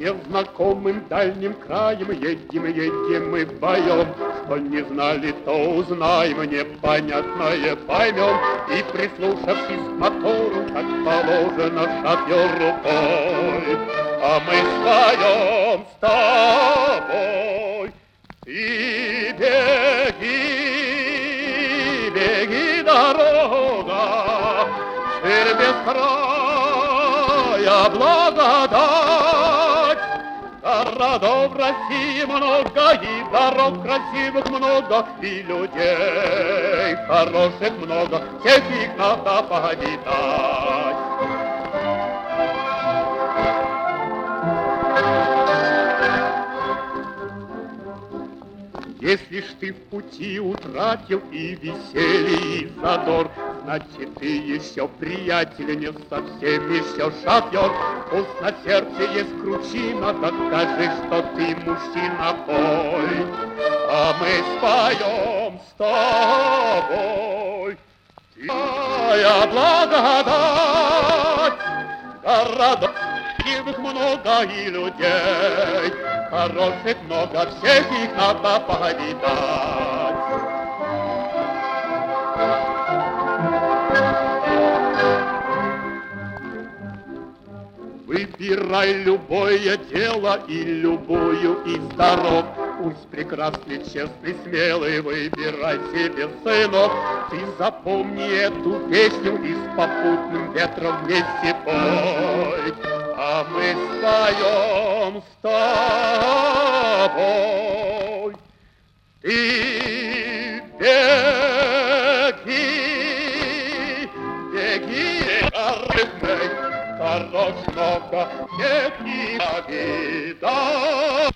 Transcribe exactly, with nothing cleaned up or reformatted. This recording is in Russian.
незнакомым дальним краем едем, едем мы вдвоем. Что не знали, то узнаем, непонятное поймем. И прислушавшись к мотору, как положено, шофер рукой. А мы вдвоем с тобой. И беги, беги, дорога, ширь без края благодать. Городов в России много, и дорог красивых много, и людей хороших много, всех их надо повидать. Если ж ты в пути утратил и веселье, и задор, значит, ты еще приятель, не совсем еще шофер. Пусть на сердце есть кручина, докажи, что ты мужчина, пой. А мы споем с тобой. Твоя благодать, городов красивых много и людей хороших много, всех их надо повидать. Выбирай любое дело и любую из дорог. Пусть прекрасный, честный, смелый, выбирай себе сынок. Ты запомни эту песню и с попутным ветром вместе пой. А мы споем с тобой. Ты беги, беги, дорогой, хорош много, беги, повидай.